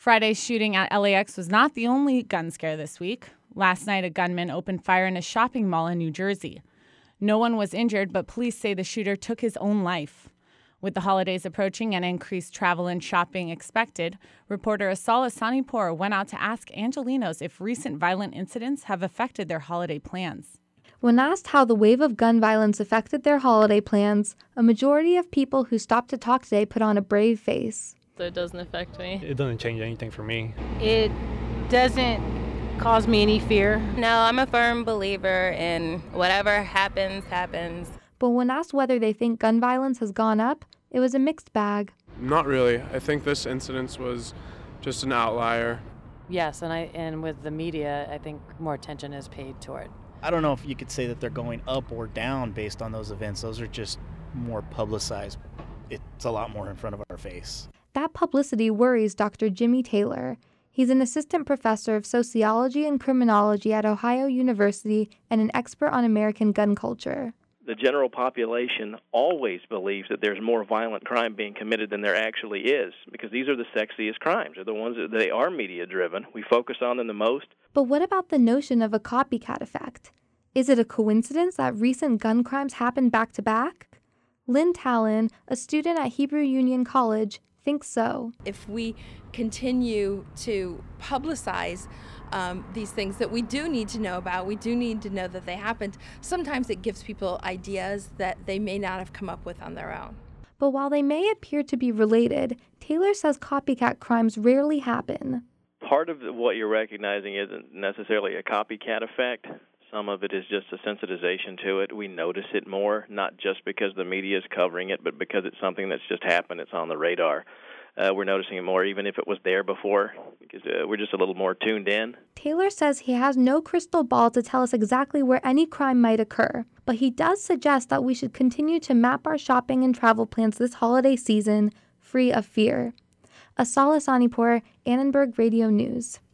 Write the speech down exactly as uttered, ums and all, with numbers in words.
Friday's shooting at L A X was not the only gun scare this week. Last night, a gunman opened fire in a shopping mall in New Jersey. No one was injured, but police say the shooter took his own life. With the holidays approaching and increased travel and shopping expected, reporter Asal Asanipour went out to ask Angelenos if recent violent incidents have affected their holiday plans. When asked how the wave of gun violence affected their holiday plans, a majority of people who stopped to talk today put on a brave face. It doesn't affect me. It doesn't change anything for me. It doesn't cause me any fear. No, I'm a firm believer in whatever happens, happens. But when asked whether they think gun violence has gone up, it was a mixed bag. Not really. I think this incident was just an outlier. Yes, and I and with the media, I think more attention is paid to it. I don't know if you could say that they're going up or down based on those events. Those are just more publicized. It's a lot more in front of our face. That publicity worries Doctor Jimmy Taylor. He's an assistant professor of sociology and criminology at Ohio University and an expert on American gun culture. The general population always believes that there's more violent crime being committed than there actually is, because these are the sexiest crimes. They're the ones that they are media-driven. We focus on them the most. But what about the notion of a copycat effect? Is it a coincidence that recent gun crimes happened back-to-back? Lynn Talon, a student at Hebrew Union College, thinks so. If we continue to publicize um, these things that we do need to know about, we do need to know that they happened, sometimes it gives people ideas that they may not have come up with on their own. But while they may appear to be related, Taylor says copycat crimes rarely happen. Part of what you're recognizing isn't necessarily a copycat effect. Some of it is just a sensitization to it. We notice it more, not just because the media is covering it, but because it's something that's just happened. It's on the radar. Uh, we're noticing it more, even if it was there before, because uh, we're just a little more tuned in. Taylor says he has no crystal ball to tell us exactly where any crime might occur, but he does suggest that we should continue to map our shopping and travel plans this holiday season free of fear. Asal Asanipour, Annenberg Radio News.